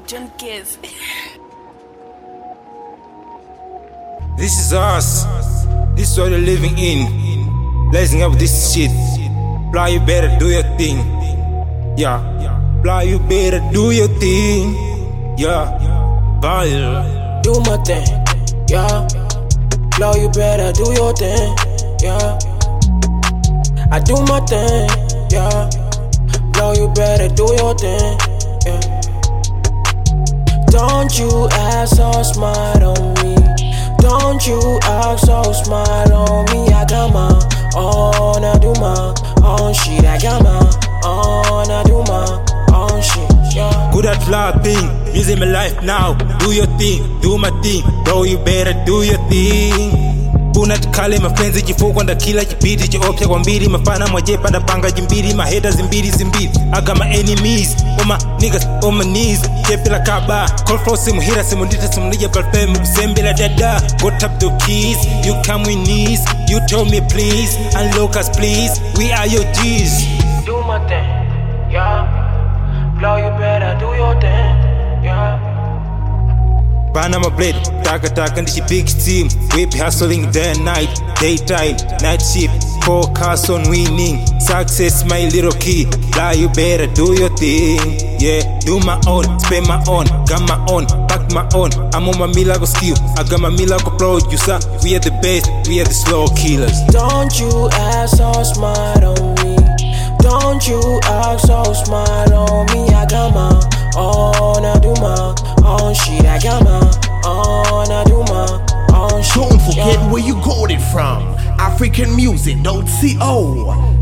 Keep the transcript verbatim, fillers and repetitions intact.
John Kiss. This is us. This is what we're living in. Blazing up this shit. Fly, you better do your thing. Yeah. Fly, you better do your thing. Yeah. Vile. Do my thing. Yeah. Fly, you better do your thing. Yeah. I do my thing. Yeah. Fly, you better do your thing. Yeah. Don't you act so smart on me. Don't you act so smart on me. I got my own, I do my own shit. I got my own, I do my own shit. Yeah. Good at flopping, using my life now. Do your thing, do my thing. Bro, you better do your thing. Puna tikale mapenzi chifukwa nda kila chipiti chiopya kwa mbili mafana mwajepa nda panga jimbili ma haters zimbili zimbili. I got my enemies, all my niggas on my knees. Jepila kaba, call flow simu hira simu ndita simu nija balfemu kusembila dada. Go tap the keys, you come with knees. You told me please, unlock us please. We are your G's. Do my thing, yeah. Blow, you better do your thing, yeah. Panama blade, taka taka ndishi big team. Whip hustling day and night, daytime, night shift. Focus on winning, success my little key. Fly, you better do your thing. Yeah, do my own, spend my own, got my own, pack my own. I'm on my miracle skill, I got my miracle producer. We are the best, we are the slow killers. Don't you act so smart on me. Don't you act so smart on me. I got my own, I do my own shit. I got my own, I do my own shit. Don't forget yeah. where you got it from. African music dot co.